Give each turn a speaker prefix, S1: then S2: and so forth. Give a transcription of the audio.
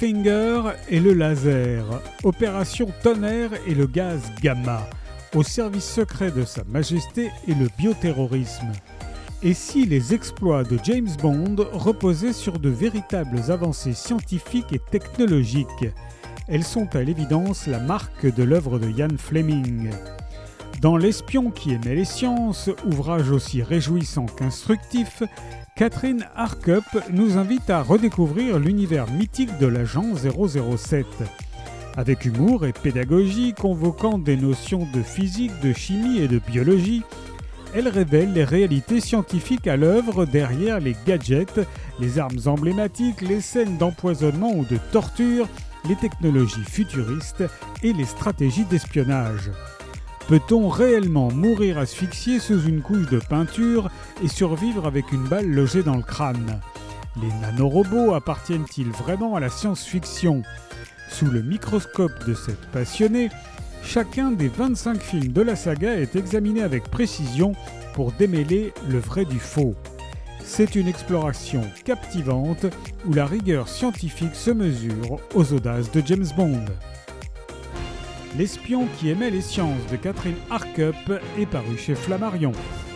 S1: Goldfinger et le laser, Opération Tonnerre et le gaz gamma, au service secret de Sa Majesté et le bioterrorisme. Et si les exploits de James Bond reposaient sur de véritables avancées scientifiques et technologiques? Elles sont à l'évidence la marque de l'œuvre de Ian Fleming. Dans L'espion qui aimait les sciences, ouvrage aussi réjouissant qu'instructif, Catherine Harkup nous invite à redécouvrir l'univers mythique de l'agent 007. Avec humour et pédagogie, convoquant des notions de physique, de chimie et de biologie, elle révèle les réalités scientifiques à l'œuvre derrière les gadgets, les armes emblématiques, les scènes d'empoisonnement ou de torture, les technologies futuristes et les stratégies d'espionnage. Peut-on réellement mourir asphyxié sous une couche de peinture et survivre avec une balle logée dans le crâne? Les nanorobots appartiennent-ils vraiment à la science-fiction? Sous le microscope de cette passionnée, chacun des 25 films de la saga est examiné avec précision pour démêler le vrai du faux. C'est une exploration captivante où la rigueur scientifique se mesure aux audaces de James Bond. L'espion qui aimait les sciences de Catherine Harkup est paru chez Flammarion.